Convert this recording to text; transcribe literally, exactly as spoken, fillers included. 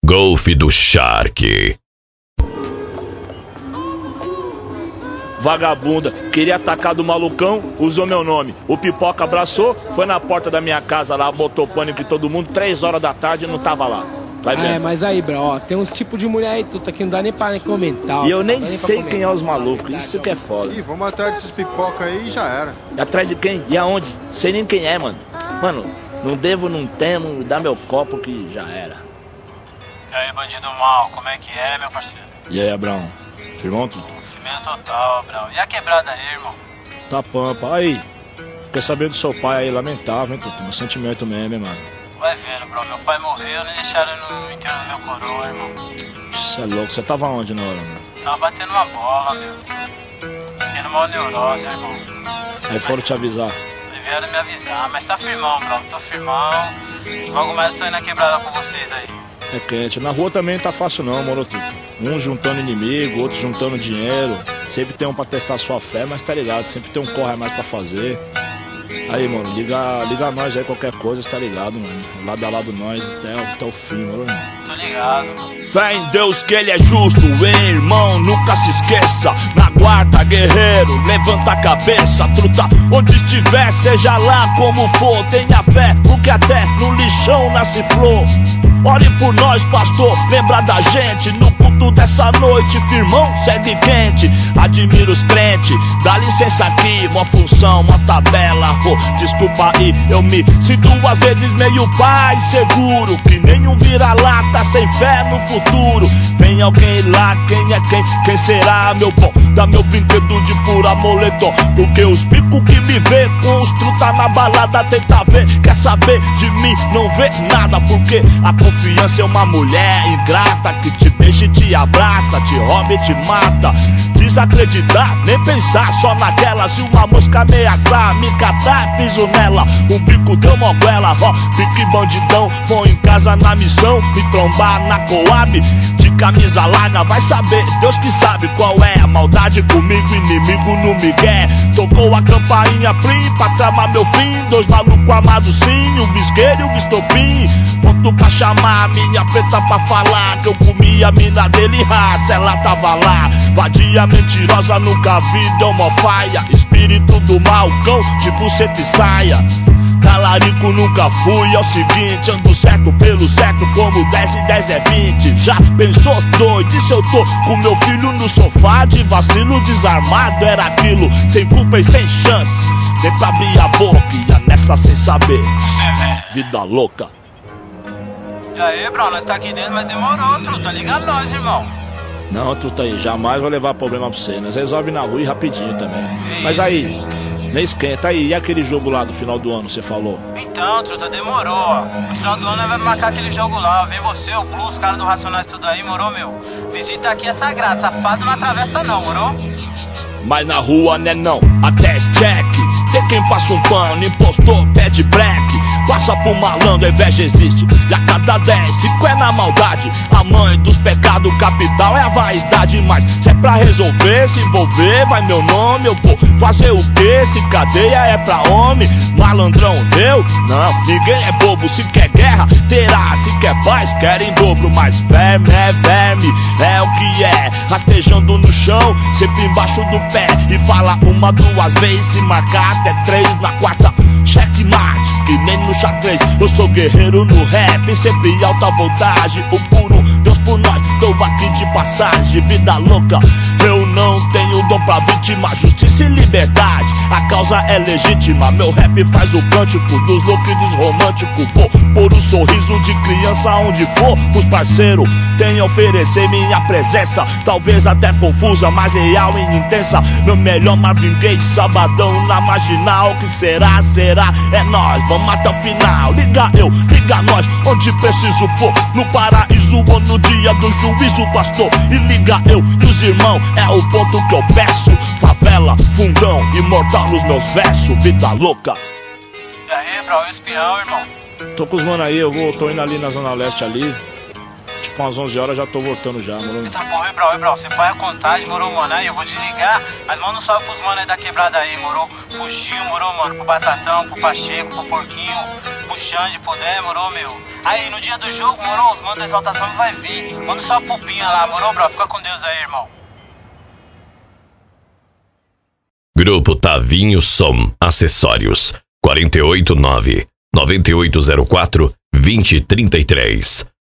Golf do Shark. Vagabunda, queria atacar do malucão, usou meu nome. O Pipoca abraçou, foi na porta da minha casa lá, botou pânico em todo mundo, três horas da tarde e não tava lá. Vai vendo? É, mas aí, bro, ó, tem uns tipos de mulher aí, tudo aqui, não dá nem pra nem comentar. E eu nem nem sei quem é os malucos, verdade, isso que é foda. Ih, vamos atrás desses pipoca aí e já era. E atrás de quem? E aonde? Sei nem quem é, mano. Mano, não devo, não temo, dá meu copo que já era. E aí, bandido mal, como é que é, meu parceiro? E aí, Abraão? Firmão, tudo? Firmeza total, Brau. E a quebrada aí, irmão? Tá pampa. Aí, quer saber do seu pai aí, lamentável, hein, Tuto? Meu sentimento mesmo, hein, mano. Vai vendo, bro. Meu pai morreu, nem deixaram no enterro do meu coroa, irmão. Você é louco, você tava onde na hora, mano? Tava batendo uma bola, meu. Tendo mal neurose, irmão. Aí foram te avisar. Vieram me avisar, mas tá firmão, bro. Tô firmão. Logo mais eu tô indo na quebrada com vocês aí. É quente. Na rua também não tá fácil não, moro, Tuto. Uns juntando inimigo, outros juntando dinheiro. Sempre tem um pra testar sua fé, mas tá ligado, sempre tem um corre a mais pra fazer. Aí, mano, liga, liga nós aí, qualquer coisa, tá ligado, mano. Lado a lado nós até, até o fim, mano. Tô ligado, mano. Fé em Deus que ele é justo, hein, irmão, nunca se esqueça. Na guarda, guerreiro, levanta a cabeça, truta. Onde estiver, seja lá como for, tenha fé, porque até no lixão nasce flor. Ore por nós, pastor, lembra da gente. No culto dessa noite, firmão, segue quente. Admiro os crentes, dá licença aqui. Uma função, uma tabela, oh, desculpa aí. Eu me sinto às vezes meio pai seguro, que nenhum vira-lata sem fé no futuro. Vem alguém lá, quem é quem? Quem será, meu bom? Dá meu brinquedo de fura moletom, porque os bicos que me vê com os truta na balada tenta ver, quer saber de mim, não vê nada, porque a confiança é uma mulher ingrata que te beija e te abraça, te rouba e te mata. Desacreditar, nem pensar só naquela. Se uma mosca ameaçar, me catar, piso nela. O bico deu moguela, ó, pique bandidão. Vou em casa na missão, me trombar na Coab. De camisa larga, vai saber, Deus que sabe qual é a maldade comigo, inimigo no migué. Tocou a campainha plim pra tramar meu fim. Dois malucos armados sim, o bisqueiro e o bistopim. Ponto pra chamar a minha preta pra falar que eu comi a mina dele, raça, ela tava lá. Vadia mentirosa, nunca vi, deu mó faia. Espírito do mal, cão de buceta e saia. Talarico nunca fui, é o seguinte, ando certo pelo certo, como dez e dez é vinte. Já pensou doido, e se eu tô com meu filho no sofá de vacilo desarmado? Era aquilo, sem culpa e sem chance. Nem pra abrir a boca, ia nessa sem saber. Vida louca. E aí, bro, nós tá aqui dentro, mas demorou, truta. Liga nós, irmão. Não, truta aí, jamais vou levar problema pra você. Nós resolve na rua e rapidinho também. Mas aí, nem esquenta aí, e aquele jogo lá do final do ano, você falou? Então, truta, demorou, ó. No final do ano nós vamos marcar aquele jogo lá. Vem você, o Blue, os caras do Racionais, tudo aí, morou, meu? Visita aqui é sagrado, safado não atravessa não, morou? Mas na rua, né não, até check. Tem quem passa um pano, impostor, pede black. Passa por malandro, a inveja existe. E a cada dez, cinco é na maldade. A mãe dos pecados capital é a vaidade. Mas se é pra resolver, se envolver, vai meu nome. Eu vou fazer o quê? Se cadeia é pra homem. Malandrão, eu? Não, ninguém é bobo. Se quer guerra, terá. Se quer paz, quer em dobro. Mas verme é verme, é o que é. Rastejando no chão, sempre embaixo do pé. E fala uma, duas vezes, se marcar até três. Na quarta, checkmate, que nem no xadrez. Eu sou guerreiro no rap, sempre alta voltagem. O puro Deus por nós, tô aqui de passagem. Vida louca, eu não tenho dom pra vítima. Justiça e liberdade, a causa é legítima. Meu rap faz o cântico dos loucos e dos românticos. Vou pôr o sorriso de criança onde for. Os parceiros têm a oferecer minha presença. Talvez até confusa, mas real e intensa. Meu melhor Marvin Gaye, sabadão na marginal. Que será, será, é nós, vamos até o final. Liga eu, liga nós, onde preciso for. No paraíso ou no dia do juízo, pastor. E liga eu e os irmãos, é o ponto que eu peço. Favela, fundão, imortal nos meus versos. Vida louca. E aí, bro, espião, irmão? Tô com os mano aí, eu vou, tô indo ali na Zona Leste ali. Tipo umas onze horas já tô voltando já, mano. Eita porra, bro, bro, você põe a contagem, morou, mano? Aí eu vou desligar, mas manda um salve pros mano aí da quebrada aí, morou? Pro Gil, morou, mano? Pro Batatão, pro Pacheco, pro Porquinho, pro O Xande puder, moro, meu. Aí, no dia do jogo, moro, os manos da exaltação vai vir. Manda só a pupinha lá, moro, bro. Fica com Deus aí, irmão. Grupo Tavinho Som Acessórios quatro oito nove, nove oito zero quatro, dois zero três três.